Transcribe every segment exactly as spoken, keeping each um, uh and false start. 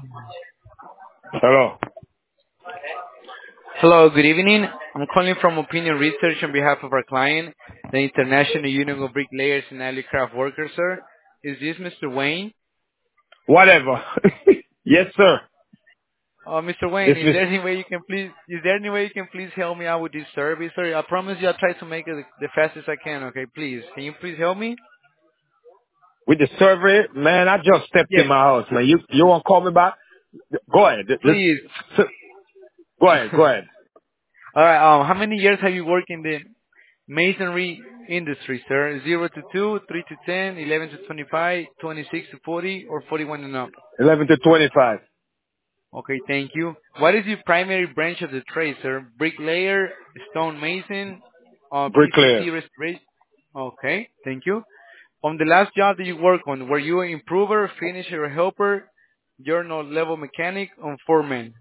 Hello. Hello, good evening. I'm calling from Opinion Research on behalf of our client, the International Union of Bricklayers and Alley Craft Workers, sir. Is this Mister Wayne? Whatever. Yes, sir. Uh, Mister Wayne, This is is there any way you can please, is there any way you can please help me out with this survey, sir? I promise you I'll try to make it the fastest I can, okay? Please. Can you please help me? with the survey, man. I just stepped in Yes, my house, man. You you want to call me back? Go ahead. Let's, please. go ahead. Go ahead. Alright, um, how many years have you worked in the masonry industry, sir? zero to two, three to ten, eleven to twenty-five, twenty-six to forty, or forty-one and up? Eleven to twenty-five. Okay, thank you. What is your primary branch of the trade, sir? Bricklayer, stone mason, uh, P C T Bricklayer. restoration? Okay, thank you. On the last job that you work on, were you an improver, finisher, or helper, journal level mechanic, or foreman?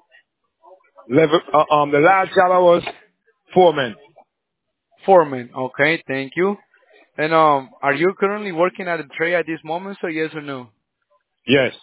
Level. Uh, um, the last job I was foreman. Foreman, okay, thank you. And um, are you currently working at a trade at this moment, sir? Yes or no? Yes.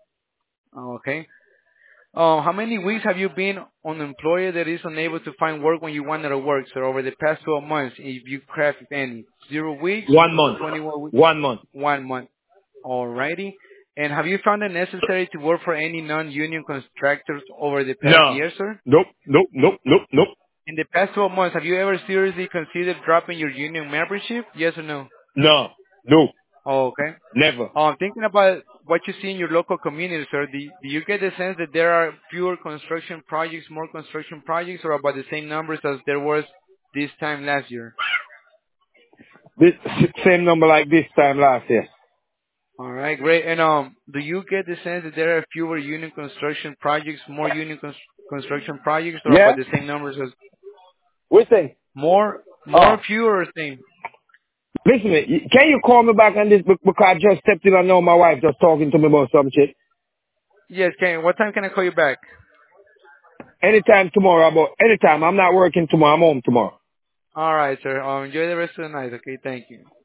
Okay. Uh, how many weeks have you been unemployed that is unable to find work when you wanted to work, sir, over the past twelve months, if you craft any? Zero weeks, One month. twenty-one weeks, One month. one month. Alrighty. And have you found it necessary to work for any non-union contractors over the past No. year, sir? Nope. Nope. Nope. Nope. Nope. In the past twelve months, have you ever seriously considered dropping your union membership? Yes or no? No. Nope. Okay. Never. Um, thinking about what you see in your local community, sir, do, do you get the sense that there are fewer construction projects, more construction projects, or about the same numbers as there was this time last year? This same number like this time last year. All right, great. And um, do you get the sense that there are fewer union construction projects, more union cons- construction projects, or Yeah. about the same numbers as What thing? more, more, Oh. fewer, or same? Listen, y- can you call me back on this bec- because I just stepped in and know my wife just talking to me about some shit. Yes, can. What time can I call you back? Anytime tomorrow, about anytime. I'm not working tomorrow. I'm home tomorrow. All right, sir. Um, enjoy the rest of the night. Okay, thank you.